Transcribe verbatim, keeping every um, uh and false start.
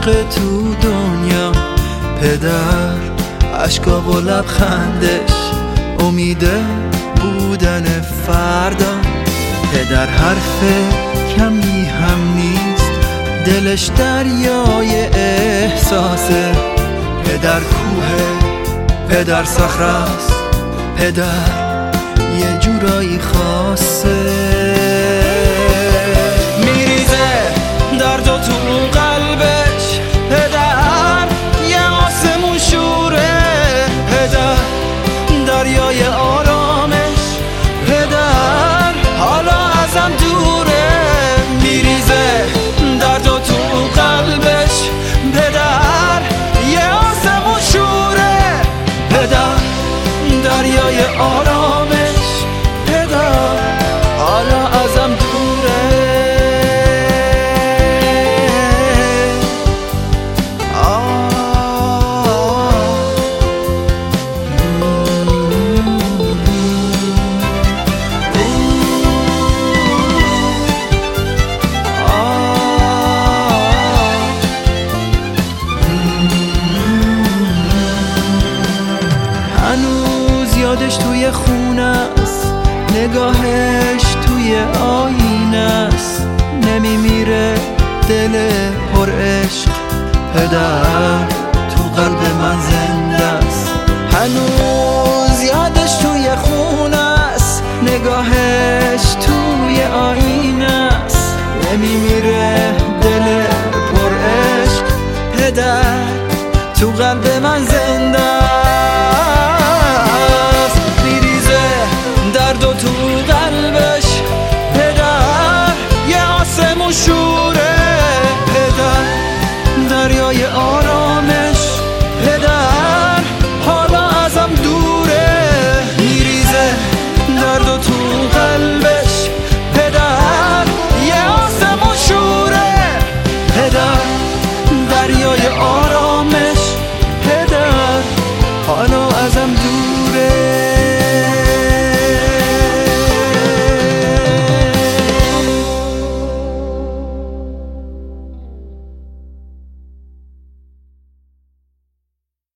عشق تو دنیا. پدر عشقا و لبخندش امید بودن فردا. پدر حرف کمی هم نیست، دلش دریای احساسه. پدر کوه، پدر صخره‌ست، پدر یه جورایی خاصه. میریزه درد و تو قلبش، پدر یه آسمون شوره. پدر دریای آرامش، پدر حالا ازم دوره. میریزه درد و تو قلبش، پدر یه آسمون شوره. پدر دریای آرامش، پدر حالا ازم دوره. هنوز یادش توی خونه است، نگاهش توی آینه است. نمیمیره دل پر عشق، پدر تو قلب من زنده است. هنوز یادش توی خونه است، نگاهش توی آینه است. نمیمیره دل پر عشق، پدر تو قلب من زنده است. میریزه درد و تو قلبش، پدر یه آسمون شوره. پدر دریای آرامش،